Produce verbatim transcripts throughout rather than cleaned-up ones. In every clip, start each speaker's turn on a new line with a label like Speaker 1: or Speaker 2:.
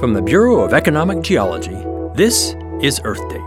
Speaker 1: From the Bureau of Economic Geology, this is Earth Date.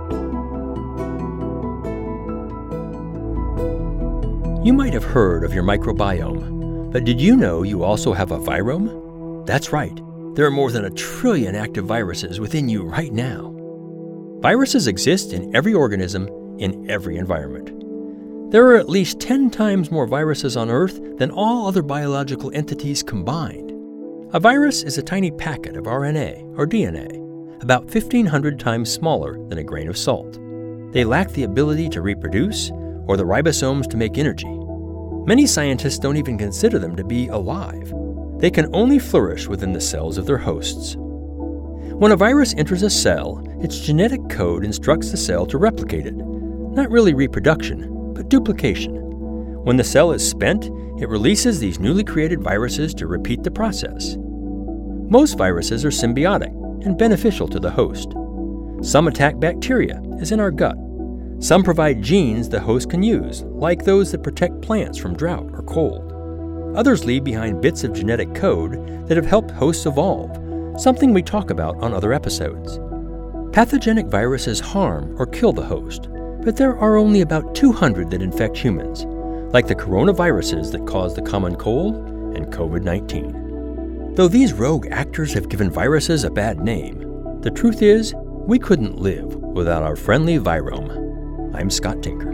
Speaker 1: You might have heard of your microbiome, but did you know you also have a virome? That's right. There are more than a trillion active viruses within you right now. Viruses exist in every organism, in every environment. There are at least ten times more viruses on Earth than all other biological entities combined. A virus is a tiny packet of R N A, or D N A, about fifteen hundred times smaller than a grain of salt. They lack the ability to reproduce or the ribosomes to make energy. Many scientists don't even consider them to be alive. They can only flourish within the cells of their hosts. When a virus enters a cell, its genetic code instructs the cell to replicate it. Not really reproduction, but duplication. When the cell is spent, it releases these newly created viruses to repeat the process. Most viruses are symbiotic and beneficial to the host. Some attack bacteria, as in our gut. Some provide genes the host can use, like those that protect plants from drought or cold. Others leave behind bits of genetic code that have helped hosts evolve, something we talk about on other episodes. Pathogenic viruses harm or kill the host, but there are only about two hundred that infect humans, like the coronaviruses that cause the common cold and covid nineteen. Though these rogue actors have given viruses a bad name, the truth is, we couldn't live without our friendly virome. I'm Scott Tinker.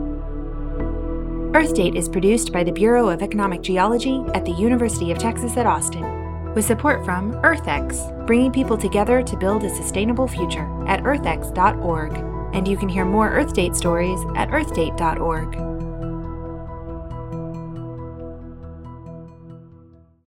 Speaker 2: Earth Date is produced by the Bureau of Economic Geology at the University of Texas at Austin, with support from EarthX, bringing people together to build a sustainable future at earth x dot org. And you can hear more Earth Date stories at earth date dot org.